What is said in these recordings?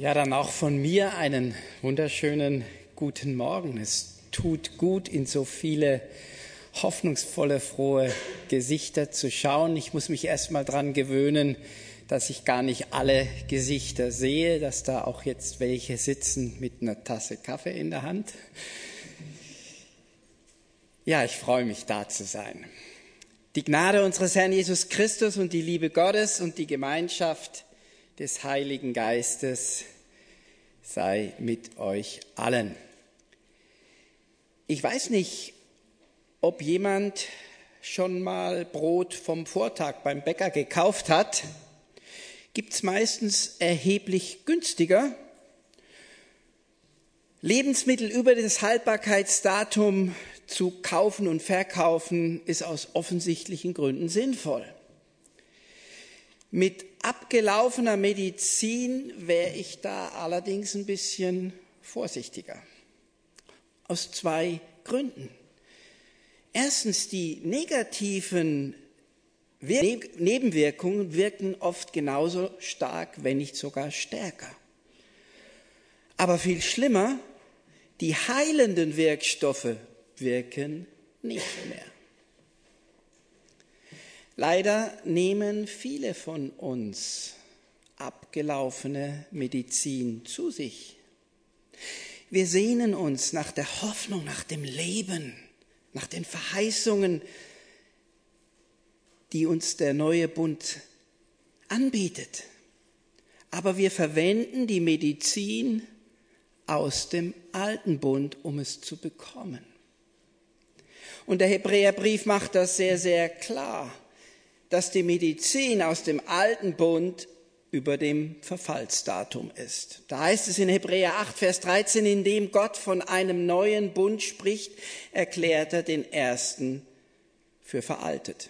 Ja, dann auch von mir einen wunderschönen guten Morgen. Es tut gut, in so viele hoffnungsvolle, frohe Gesichter zu schauen. Ich muss mich erst mal dran gewöhnen, dass ich gar nicht alle Gesichter sehe, dass da auch jetzt welche sitzen mit einer Tasse Kaffee in der Hand. Ja, ich freue mich, da zu sein. Die Gnade unseres Herrn Jesus Christus und die Liebe Gottes und die Gemeinschaft des Heiligen Geistes sei mit euch allen. Ich weiß nicht, ob jemand schon mal Brot vom Vortag beim Bäcker gekauft hat. Gibt's meistens erheblich günstiger. Lebensmittel über das Haltbarkeitsdatum zu kaufen und verkaufen ist aus offensichtlichen Gründen sinnvoll. Mit abgelaufener Medizin wäre ich da allerdings ein bisschen vorsichtiger. Aus zwei Gründen. Erstens, die negativen Nebenwirkungen wirken oft genauso stark, wenn nicht sogar stärker. Aber viel schlimmer, die heilenden Wirkstoffe wirken nicht mehr. Leider nehmen viele von uns abgelaufene Medizin zu sich. Wir sehnen uns nach der Hoffnung, nach dem Leben, nach den Verheißungen, die uns der neue Bund anbietet. Aber wir verwenden die Medizin aus dem alten Bund, um es zu bekommen. Und der Hebräerbrief macht das sehr, sehr klar, dass die Medizin aus dem alten Bund über dem Verfallsdatum ist. Da heißt es in Hebräer 8, Vers 13, indem Gott von einem neuen Bund spricht, erklärt er den ersten für veraltet.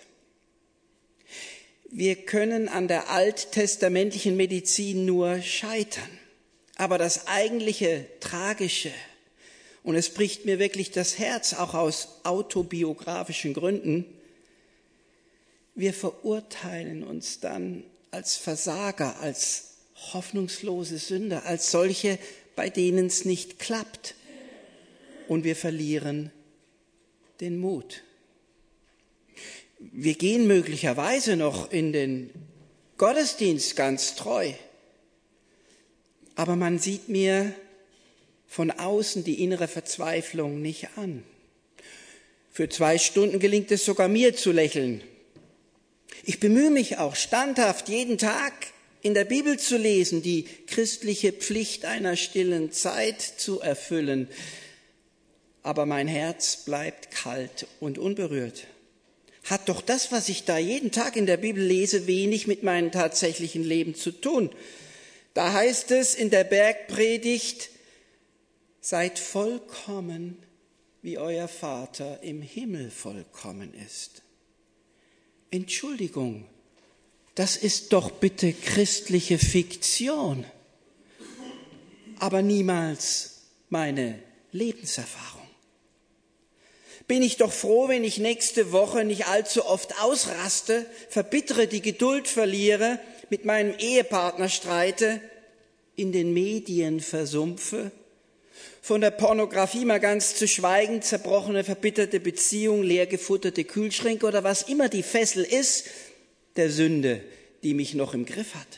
Wir können an der alttestamentlichen Medizin nur scheitern. Aber das eigentliche Tragische, und es bricht mir wirklich das Herz, auch aus autobiografischen Gründen, wir verurteilen uns dann als Versager, als hoffnungslose Sünder, als solche, bei denen es nicht klappt. Und wir verlieren den Mut. Wir gehen möglicherweise noch in den Gottesdienst ganz treu. Aber man sieht mir von außen die innere Verzweiflung nicht an. Für 2 Stunden gelingt es sogar mir zu lächeln. Ich bemühe mich auch standhaft, jeden Tag in der Bibel zu lesen, die christliche Pflicht einer stillen Zeit zu erfüllen. Aber mein Herz bleibt kalt und unberührt. Hat doch das, was ich da jeden Tag in der Bibel lese, wenig mit meinem tatsächlichen Leben zu tun. Da heißt es in der Bergpredigt, seid vollkommen, wie euer Vater im Himmel vollkommen ist. Entschuldigung, das ist doch bitte christliche Fiktion, aber niemals meine Lebenserfahrung. Bin ich doch froh, wenn ich nächste Woche nicht allzu oft ausraste, verbittere, die Geduld verliere, mit meinem Ehepartner streite, in den Medien versumpfe, von der Pornografie mal ganz zu schweigen, zerbrochene, verbitterte Beziehungen, leer gefutterte Kühlschränke oder was immer die Fessel ist, der Sünde, die mich noch im Griff hat.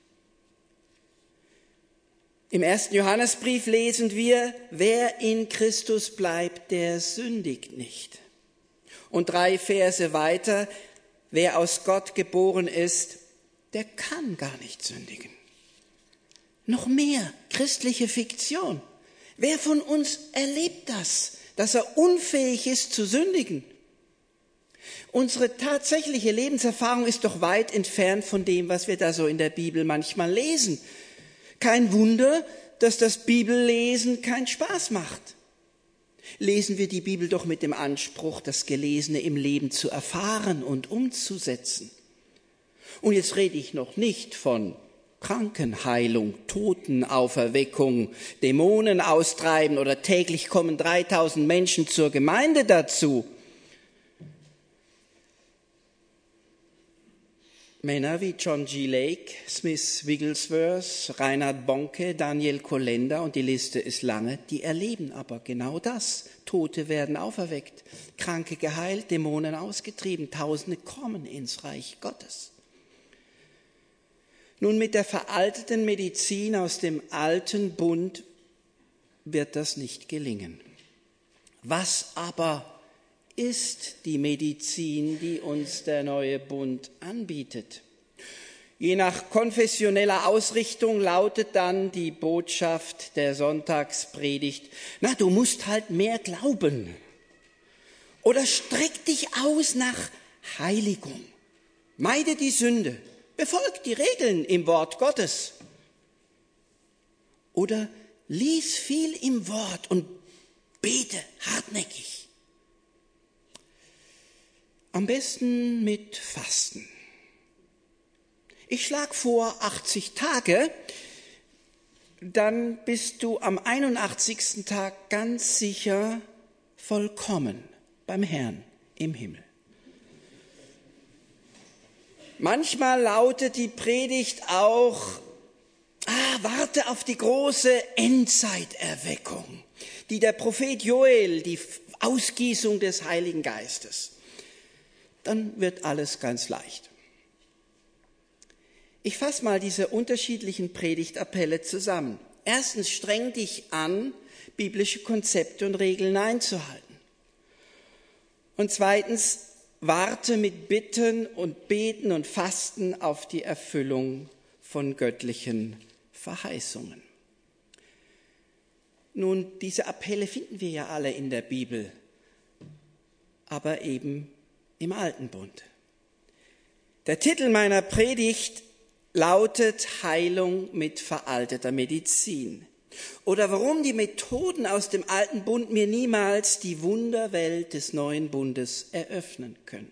Im 1. Johannesbrief lesen wir, wer in Christus bleibt, der sündigt nicht. Und 3 Verse weiter, wer aus Gott geboren ist, der kann gar nicht sündigen. Noch mehr christliche Fiktion. Wer von uns erlebt das, dass er unfähig ist zu sündigen? Unsere tatsächliche Lebenserfahrung ist doch weit entfernt von dem, was wir da so in der Bibel manchmal lesen. Kein Wunder, dass das Bibellesen keinen Spaß macht. Lesen wir die Bibel doch mit dem Anspruch, das Gelesene im Leben zu erfahren und umzusetzen. Und jetzt rede ich noch nicht von Krankenheilung, Totenauferweckung, Dämonen austreiben oder täglich kommen 3000 Menschen zur Gemeinde dazu. Männer wie John G. Lake, Smith Wigglesworth, Reinhard Bonke, Daniel Kolender und die Liste ist lange, die erleben aber genau das. Tote werden auferweckt, Kranke geheilt, Dämonen ausgetrieben, Tausende kommen ins Reich Gottes. Nun, mit der veralteten Medizin aus dem alten Bund wird das nicht gelingen. Was aber ist die Medizin, die uns der neue Bund anbietet? Je nach konfessioneller Ausrichtung lautet dann die Botschaft der Sonntagspredigt: Na, du musst halt mehr glauben. Oder streck dich aus nach Heiligung. Meide die Sünde. Befolg die Regeln im Wort Gottes. Oder lies viel im Wort und bete hartnäckig. Am besten mit Fasten. Ich schlage vor 80 Tage, dann bist du am 81. Tag ganz sicher vollkommen beim Herrn im Himmel. Manchmal lautet die Predigt auch: warte auf die große Endzeiterweckung, die der Prophet Joel, die Ausgießung des Heiligen Geistes. Dann wird alles ganz leicht. Ich fasse mal diese unterschiedlichen Predigtappelle zusammen. Erstens, streng dich an, biblische Konzepte und Regeln einzuhalten. Und zweitens, warte mit Bitten und Beten und Fasten auf die Erfüllung von göttlichen Verheißungen. Nun, diese Appelle finden wir ja alle in der Bibel, aber eben im Alten Bund. Der Titel meiner Predigt lautet Heilung mit veralteter Medizin. Oder warum die Methoden aus dem Alten Bund mir niemals die Wunderwelt des Neuen Bundes eröffnen können.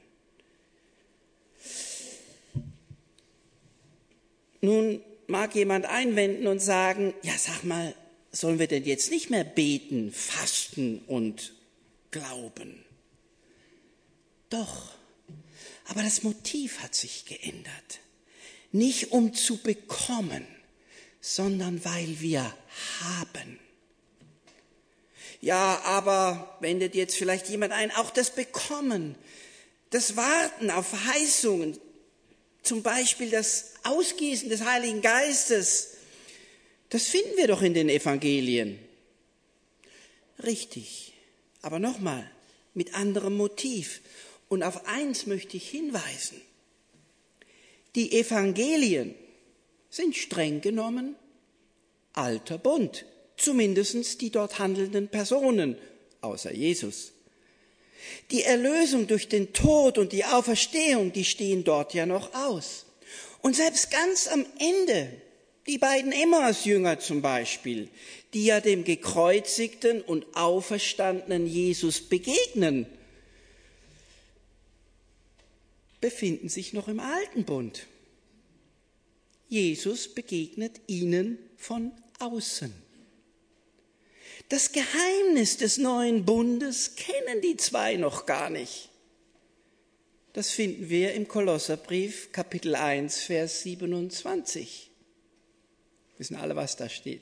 Nun mag jemand einwenden und sagen: Ja, sag mal, sollen wir denn jetzt nicht mehr beten, fasten und glauben? Doch, aber das Motiv hat sich geändert. Nicht um zu bekommen, sondern weil wir haben. Ja, aber wendet jetzt vielleicht jemand ein, auch das Bekommen, das Warten auf Verheißungen, zum Beispiel das Ausgießen des Heiligen Geistes, das finden wir doch in den Evangelien. Richtig, aber nochmal, mit anderem Motiv. Und auf eins möchte ich hinweisen: Die Evangelien sind streng genommen alter Bund, zumindest die dort handelnden Personen, außer Jesus. Die Erlösung durch den Tod und die Auferstehung, die stehen dort ja noch aus. Und selbst ganz am Ende, die beiden Emmaus-Jünger zum Beispiel, die ja dem gekreuzigten und auferstandenen Jesus begegnen, befinden sich noch im Alten Bund. Jesus begegnet ihnen von außen. Das Geheimnis des neuen Bundes kennen die zwei noch gar nicht. Das finden wir im Kolosserbrief, Kapitel 1, Vers 27. Wissen alle, was da steht?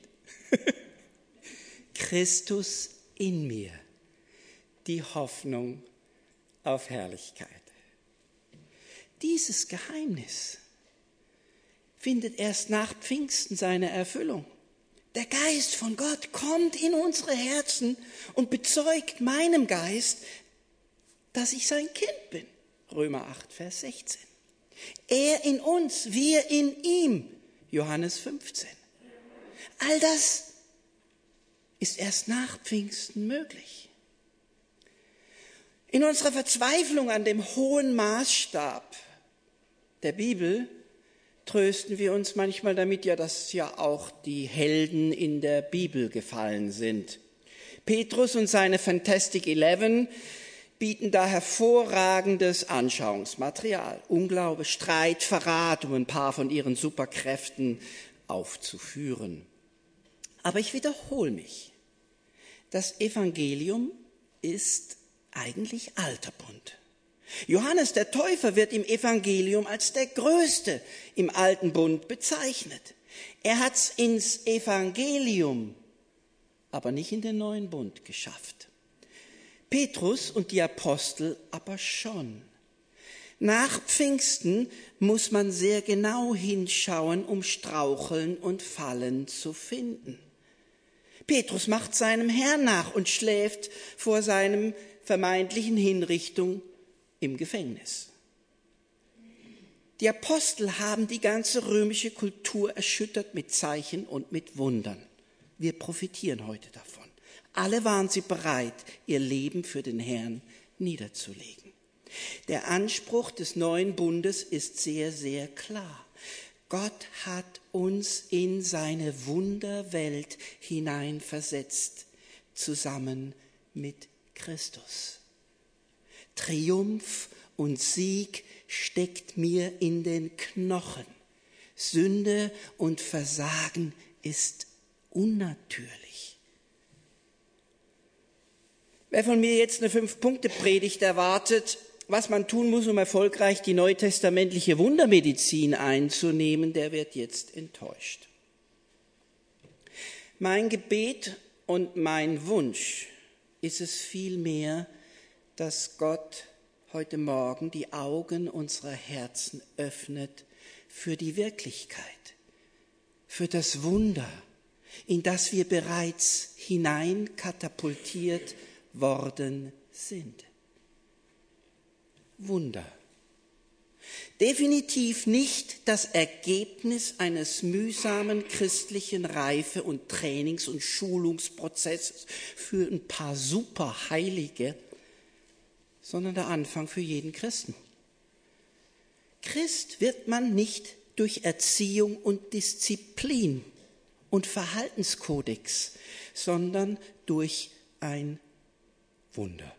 Christus in mir, die Hoffnung auf Herrlichkeit. Dieses Geheimnis findet erst nach Pfingsten seine Erfüllung. Der Geist von Gott kommt in unsere Herzen und bezeugt meinem Geist, dass ich sein Kind bin. Römer 8, Vers 16. Er in uns, wir in ihm. Johannes 15. All das ist erst nach Pfingsten möglich. In unserer Verzweiflung an dem hohen Maßstab der Bibel trösten wir uns manchmal damit, ja, dass ja auch die Helden in der Bibel gefallen sind. Petrus und seine Fantastic 11 bieten da hervorragendes Anschauungsmaterial. Unglaube, Streit, Verrat, um ein paar von ihren Superkräften aufzuführen. Aber ich wiederhole mich. Das Evangelium ist eigentlich alter Bund. Johannes der Täufer wird im Evangelium als der Größte im Alten Bund bezeichnet. Er hat es ins Evangelium, aber nicht in den Neuen Bund geschafft. Petrus und die Apostel aber schon. Nach Pfingsten muss man sehr genau hinschauen, um Straucheln und Fallen zu finden. Petrus macht seinem Herrn nach und schläft vor seinem vermeintlichen Hinrichtung im Gefängnis. Die Apostel haben die ganze römische Kultur erschüttert mit Zeichen und mit Wundern. Wir profitieren heute davon. Alle waren sie bereit, ihr Leben für den Herrn niederzulegen. Der Anspruch des neuen Bundes ist sehr, sehr klar. Gott hat uns in seine Wunderwelt hineinversetzt, zusammen mit Christus. Triumph und Sieg steckt mir in den Knochen. Sünde und Versagen ist unnatürlich. Wer von mir jetzt eine 5-Punkte-Predigt erwartet, was man tun muss, um erfolgreich die neutestamentliche Wundermedizin einzunehmen, der wird jetzt enttäuscht. Mein Gebet und mein Wunsch ist es vielmehr, dass Gott heute Morgen die Augen unserer Herzen öffnet für die Wirklichkeit, für das Wunder, in das wir bereits hineinkatapultiert worden sind. Wunder. Definitiv nicht das Ergebnis eines mühsamen christlichen Reife- und Trainings- und Schulungsprozesses für ein paar Superheilige, sondern der Anfang für jeden Christen. Christ wird man nicht durch Erziehung und Disziplin und Verhaltenskodex, sondern durch ein Wunder.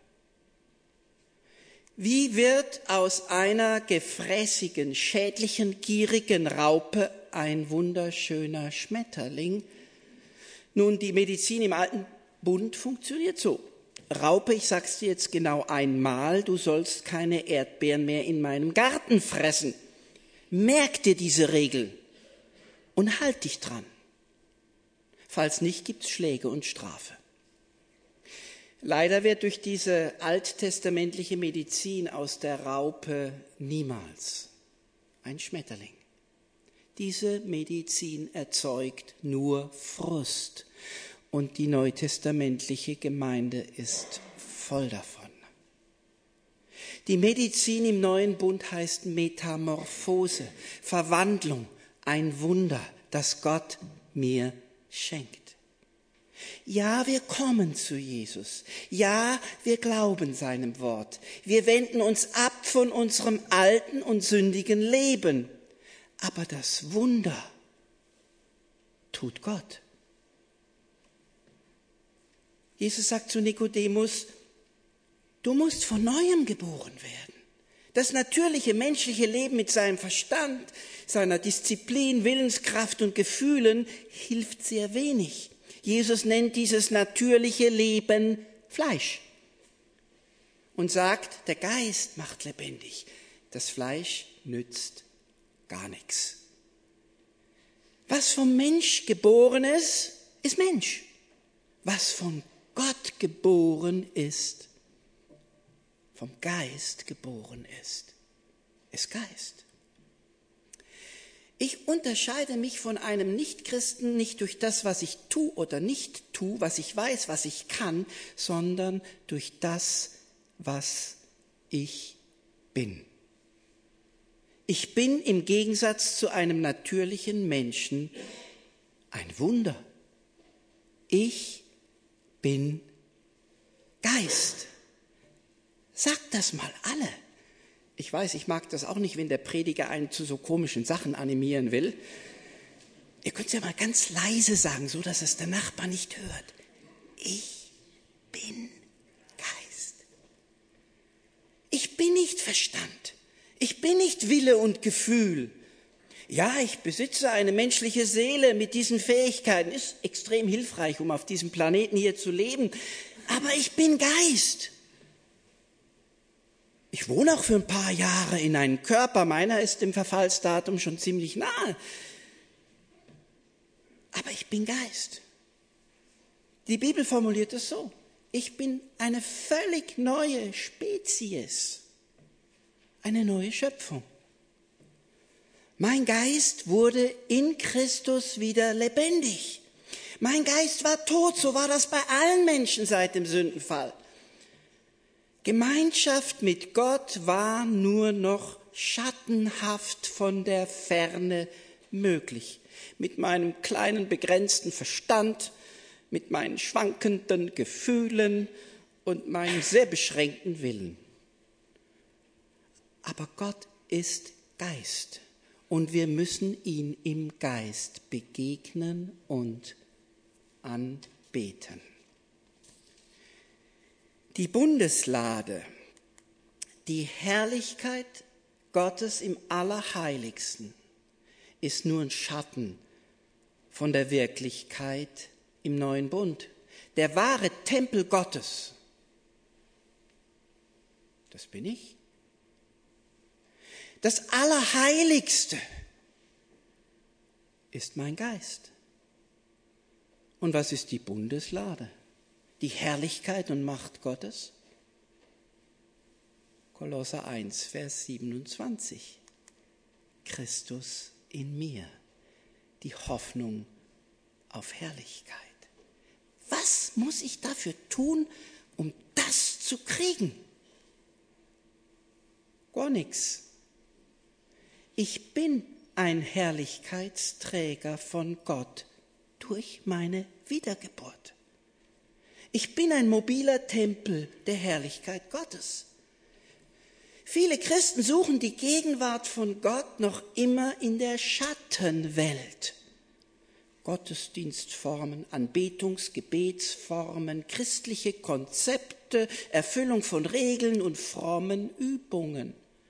Wie wird aus einer gefräßigen, schädlichen, gierigen Raupe ein wunderschöner Schmetterling? Nun, die Medizin im Alten Bund funktioniert so. Raupe, ich sag's dir jetzt genau einmal, du sollst keine Erdbeeren mehr in meinem Garten fressen. Merk dir diese Regel und halt dich dran. Falls nicht, gibt's Schläge und Strafe. Leider wird durch diese alttestamentliche Medizin aus der Raupe niemals ein Schmetterling. Diese Medizin erzeugt nur Frust und die neutestamentliche Gemeinde ist voll davon. Die Medizin im Neuen Bund heißt Metamorphose, Verwandlung, ein Wunder, das Gott mir schenkt. Ja, wir kommen zu Jesus. Ja, wir glauben seinem Wort. Wir wenden uns ab von unserem alten und sündigen Leben. Aber das Wunder tut Gott. Jesus sagt zu Nikodemus, du musst von Neuem geboren werden. Das natürliche menschliche Leben mit seinem Verstand, seiner Disziplin, Willenskraft und Gefühlen hilft sehr wenig. Jesus nennt dieses natürliche Leben Fleisch und sagt, der Geist macht lebendig, das Fleisch nützt gar nichts. Was vom Mensch geboren ist, ist Mensch. Was von Gott geboren ist, vom Geist geboren ist Geist. Ich unterscheide mich von einem Nichtchristen nicht durch das, was ich tue oder nicht tue, was ich weiß, was ich kann, sondern durch das, was ich bin. Ich bin im Gegensatz zu einem natürlichen Menschen ein Wunder. Ich bin Geist. Sagt das mal alle. Ich weiß, ich mag das auch nicht, wenn der Prediger einen zu so komischen Sachen animieren will. Ihr könnt es ja mal ganz leise sagen, so dass es der Nachbar nicht hört. Ich bin Geist. Ich bin nicht Verstand. Ich bin nicht Wille und Gefühl. Ja, ich besitze eine menschliche Seele mit diesen Fähigkeiten. Ist extrem hilfreich, um auf diesem Planeten hier zu leben. Aber ich bin Geist. Ich wohne auch für ein paar Jahre in einem Körper. Meiner ist dem Verfallsdatum schon ziemlich nahe. Aber ich bin Geist. Die Bibel formuliert es so. Ich bin eine völlig neue Spezies. Eine neue Schöpfung. Mein Geist wurde in Christus wieder lebendig. Mein Geist war tot, so war das bei allen Menschen seit dem Sündenfall. Gemeinschaft mit Gott war nur noch schattenhaft von der Ferne möglich. Mit meinem kleinen, begrenzten Verstand, mit meinen schwankenden Gefühlen und meinem sehr beschränkten Willen. Aber Gott ist Geist und wir müssen ihn im Geist begegnen und anbeten. Die Bundeslade, die Herrlichkeit Gottes im Allerheiligsten, ist nur ein Schatten von der Wirklichkeit im neuen Bund. Der wahre Tempel Gottes, das bin ich. Das Allerheiligste ist mein Geist. Und was ist die Bundeslade? Die Herrlichkeit und Macht Gottes? Kolosser 1, Vers 27. Christus in mir, die Hoffnung auf Herrlichkeit. Was muss ich dafür tun, um das zu kriegen? Gar nichts. Ich bin ein Herrlichkeitsträger von Gott durch meine Wiedergeburt. Ich bin ein mobiler Tempel der Herrlichkeit Gottes. Viele Christen suchen die Gegenwart von Gott noch immer in der Schattenwelt. Gottesdienstformen, Anbetungs-, Gebetsformen, christliche Konzepte, Erfüllung von Regeln und frommen Übungen.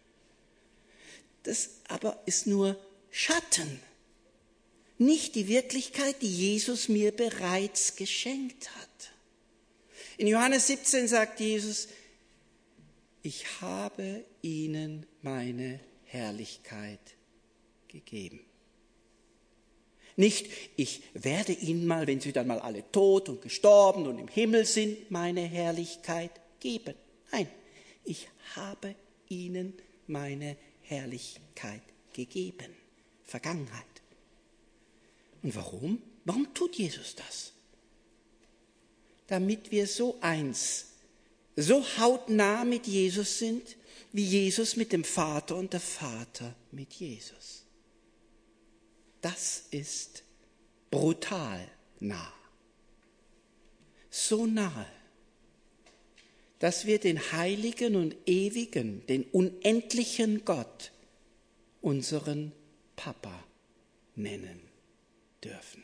Das aber ist nur Schatten, nicht die Wirklichkeit, die Jesus mir bereits geschenkt hat. In Johannes 17 sagt Jesus, ich habe ihnen meine Herrlichkeit gegeben. Nicht, ich werde ihnen mal, wenn sie dann mal alle tot und gestorben und im Himmel sind, meine Herrlichkeit geben. Nein, ich habe ihnen meine Herrlichkeit gegeben. Vergangenheit. Und warum? Warum tut Jesus das? Damit wir so eins, so hautnah mit Jesus sind, wie Jesus mit dem Vater und der Vater mit Jesus. Das ist brutal nah. So nahe, dass wir den heiligen und ewigen, den unendlichen Gott unseren Papa nennen dürfen.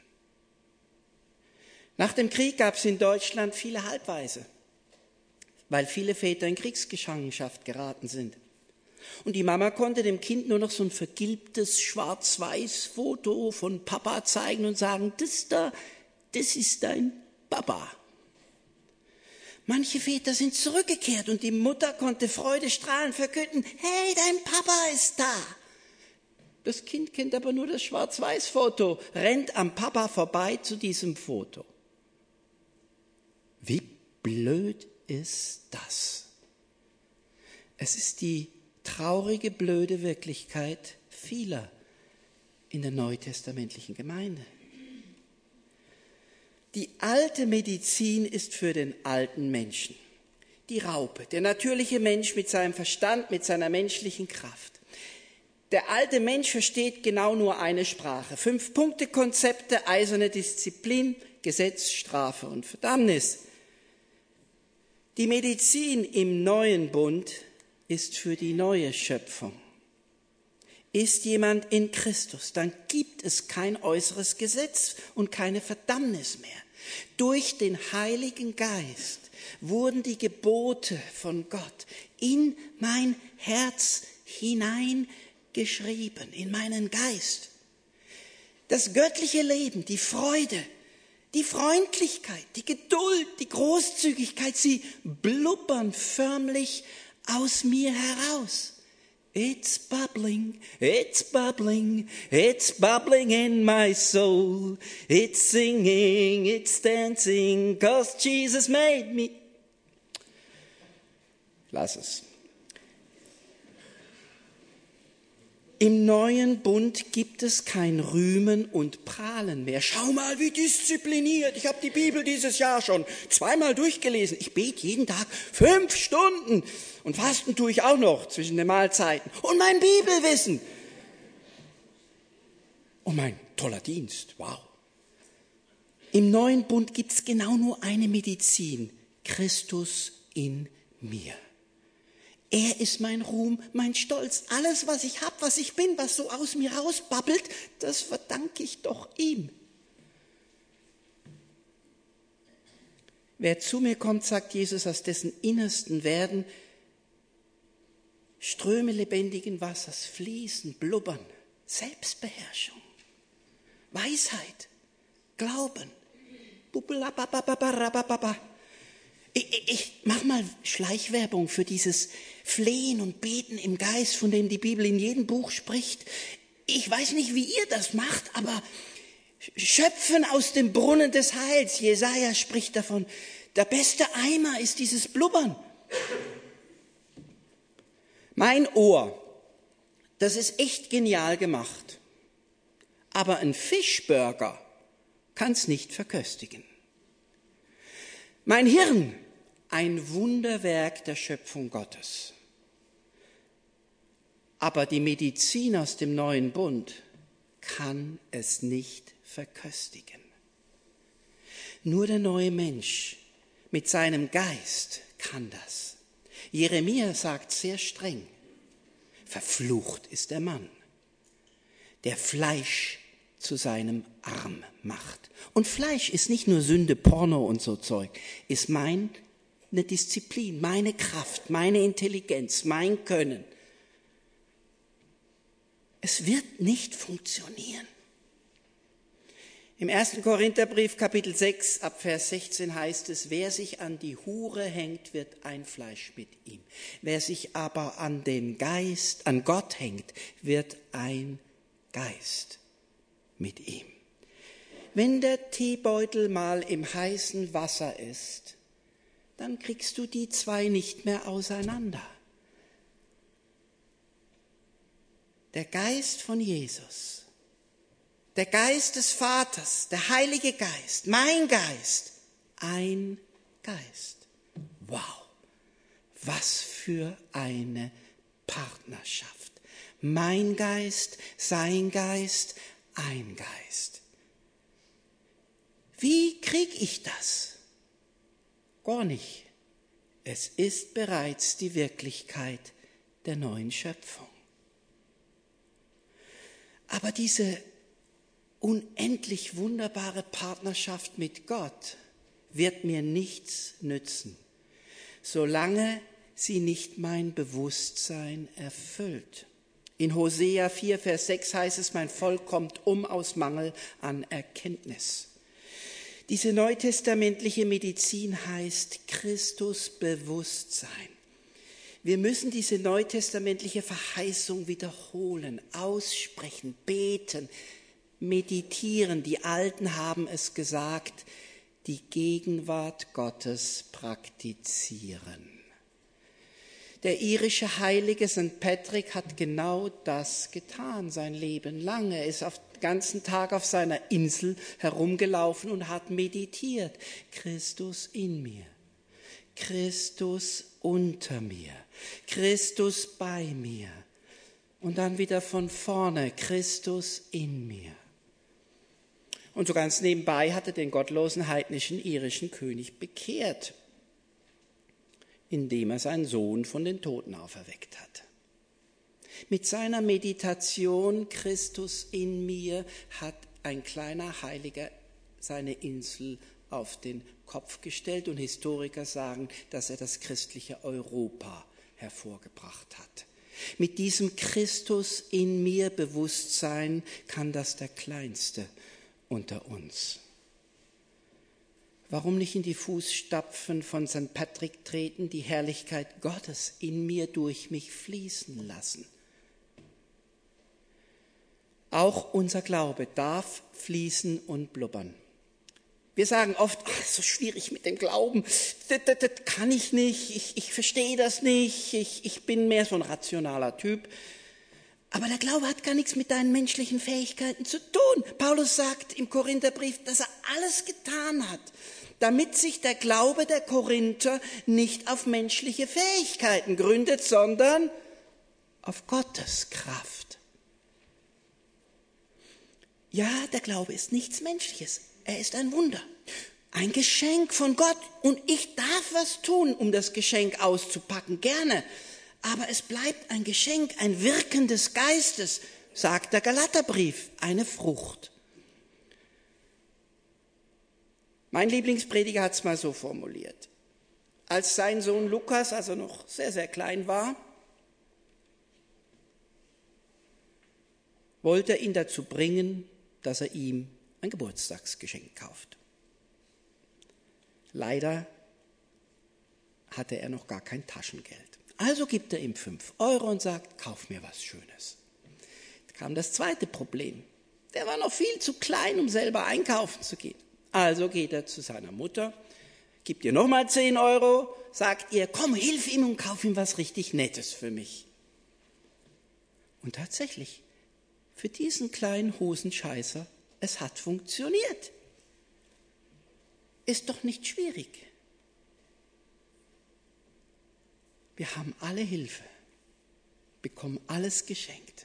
Nach dem Krieg gab es in Deutschland viele Halbwaise, weil viele Väter in Kriegsgefangenschaft geraten sind. Und die Mama konnte dem Kind nur noch so ein vergilbtes Schwarz-Weiß-Foto von Papa zeigen und sagen, das ist dein Papa. Manche Väter sind zurückgekehrt und die Mutter konnte freudestrahlend verkünden, hey, dein Papa ist da. Das Kind kennt aber nur das Schwarz-Weiß-Foto, rennt am Papa vorbei zu diesem Foto. Wie blöd ist das? Es ist die traurige, blöde Wirklichkeit vieler in der neutestamentlichen Gemeinde. Die alte Medizin ist für den alten Menschen. Die Raupe, der natürliche Mensch mit seinem Verstand, mit seiner menschlichen Kraft. Der alte Mensch versteht genau nur eine Sprache. 5-Punkte-Konzepte, eiserne Disziplin, Gesetz, Strafe und Verdammnis. Die Medizin im neuen Bund ist für die neue Schöpfung. Ist jemand in Christus, dann gibt es kein äußeres Gesetz und keine Verdammnis mehr. Durch den Heiligen Geist wurden die Gebote von Gott in mein Herz hineingeschrieben, in meinen Geist. Das göttliche Leben, die Freude, die Freundlichkeit, die Geduld, die Großzügigkeit, sie blubbern förmlich aus mir heraus. It's bubbling, it's bubbling, it's bubbling in my soul. It's singing, it's dancing, 'cause Jesus made me. Lass es. Im neuen Bund gibt es kein Rühmen und Prahlen mehr. Schau mal, wie diszipliniert. Ich habe die Bibel dieses Jahr schon 2-mal durchgelesen. Ich bete jeden Tag 5 Stunden. Und Fasten tue ich auch noch zwischen den Mahlzeiten. Und mein Bibelwissen. Und mein toller Dienst. Wow. Im neuen Bund gibt es genau nur eine Medizin. Christus in mir. Er ist mein Ruhm, mein Stolz. Alles, was ich habe, was ich bin, was so aus mir rausbabbelt, das verdanke ich doch ihm. Wer zu mir kommt, sagt Jesus, aus dessen Innersten werden Ströme lebendigen Wassers fließen, blubbern. Selbstbeherrschung, Weisheit, Glauben. Ich mache mal Schleichwerbung für dieses Flehen und Beten im Geist, von dem die Bibel in jedem Buch spricht. Ich weiß nicht, wie ihr das macht, aber schöpfen aus dem Brunnen des Heils. Jesaja spricht davon. Der beste Eimer ist dieses Blubbern. Mein Ohr, das ist echt genial gemacht. Aber ein Fischburger kann es nicht verköstigen. Mein Hirn, ein Wunderwerk der Schöpfung Gottes. Aber die Medizin aus dem neuen Bund kann es nicht verköstigen. Nur der neue Mensch mit seinem Geist kann das. Jeremia sagt sehr streng, verflucht ist der Mann, der Fleisch zu seinem Arm macht. Und Fleisch ist nicht nur Sünde, Porno und so Zeug, ist meine Disziplin, meine Kraft, meine Intelligenz, mein Können. Es wird nicht funktionieren. Im 1. Korintherbrief, Kapitel 6, ab Vers 16 heißt es, wer sich an die Hure hängt, wird ein Fleisch mit ihm. Wer sich aber an Gott hängt, wird ein Geist mit ihm. Wenn der Teebeutel mal im heißen Wasser ist, dann kriegst du die zwei nicht mehr auseinander. Der Geist von Jesus, der Geist des Vaters, der Heilige Geist, mein Geist, ein Geist. Wow, was für eine Partnerschaft. Mein Geist, sein Geist, ein Geist. Wie kriege ich das? Gar nicht. Es ist bereits die Wirklichkeit der neuen Schöpfung. Aber diese unendlich wunderbare Partnerschaft mit Gott wird mir nichts nützen, solange sie nicht mein Bewusstsein erfüllt. In Hosea 4, Vers 6 heißt es, mein Volk kommt aus Mangel an Erkenntnis. Diese neutestamentliche Medizin heißt Christusbewusstsein. Wir müssen diese neutestamentliche Verheißung wiederholen, aussprechen, beten, meditieren. Die Alten haben es gesagt, die Gegenwart Gottes praktizieren. Der irische Heilige St. Patrick hat genau das getan, sein Leben lang. Er ist den ganzen Tag auf seiner Insel herumgelaufen und hat meditiert. Christus in mir, Christus unter mir, Christus bei mir. Und dann wieder von vorne, Christus in mir. Und so ganz nebenbei hat er den gottlosen heidnischen irischen König bekehrt, indem er seinen Sohn von den Toten auferweckt hat. Mit seiner Meditation Christus in mir hat ein kleiner Heiliger seine Insel auf den Kopf gestellt und Historiker sagen, dass er das christliche Europa hervorgebracht hat. Mit diesem Christus in mir Bewusstsein kann das der Kleinste unter uns. Warum nicht in die Fußstapfen von St. Patrick treten, die Herrlichkeit Gottes in mir durch mich fließen lassen? Auch unser Glaube darf fließen und blubbern. Wir sagen oft, so schwierig mit dem Glauben, das kann ich nicht, ich verstehe das nicht, ich bin mehr so ein rationaler Typ. Aber der Glaube hat gar nichts mit deinen menschlichen Fähigkeiten zu tun. Paulus sagt im Korintherbrief, dass er alles getan hat, damit sich der Glaube der Korinther nicht auf menschliche Fähigkeiten gründet, sondern auf Gottes Kraft. Ja, der Glaube ist nichts Menschliches. Er ist ein Wunder, ein Geschenk von Gott. Und ich darf was tun, um das Geschenk auszupacken, gerne. Aber es bleibt ein Geschenk, ein Wirken des Geistes, sagt der Galaterbrief, eine Frucht. Mein Lieblingsprediger hat es mal so formuliert. Als sein Sohn Lukas, also noch sehr, sehr klein war, wollte er ihn dazu bringen, dass er ihm ein Geburtstagsgeschenk kauft. Leider hatte er noch gar kein Taschengeld. Also gibt er ihm 5 € und sagt, kauf mir was Schönes. Da kam das zweite Problem. Der war noch viel zu klein, um selber einkaufen zu gehen. Also geht er zu seiner Mutter, gibt ihr nochmal 10 €, sagt ihr, komm, hilf ihm und kauf ihm was richtig Nettes für mich. Und tatsächlich, für diesen kleinen Hosenscheißer, es hat funktioniert. Ist doch nicht schwierig. Wir haben alle Hilfe, bekommen alles geschenkt.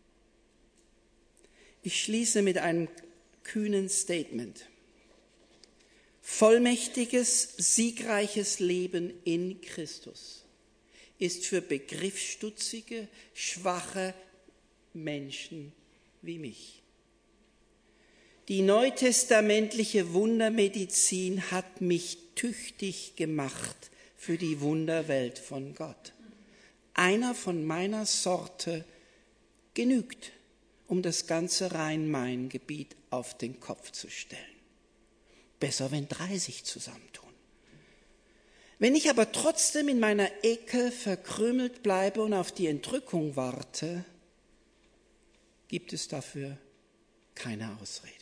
Ich schließe mit einem kühnen Statement. Vollmächtiges, siegreiches Leben in Christus ist für begriffsstutzige, schwache Menschen wie mich. Die neutestamentliche Wundermedizin hat mich tüchtig gemacht für die Wunderwelt von Gott. Einer von meiner Sorte genügt, um das ganze Rhein-Main-Gebiet auf den Kopf zu stellen. Besser, wenn 3 sich zusammentun. Wenn ich aber trotzdem in meiner Ecke verkrümelt bleibe und auf die Entrückung warte, gibt es dafür keine Ausrede.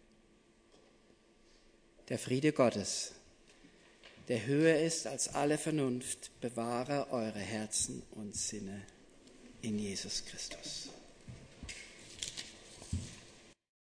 Der Friede Gottes, der höher ist als alle Vernunft, bewahre eure Herzen und Sinne in Jesus Christus.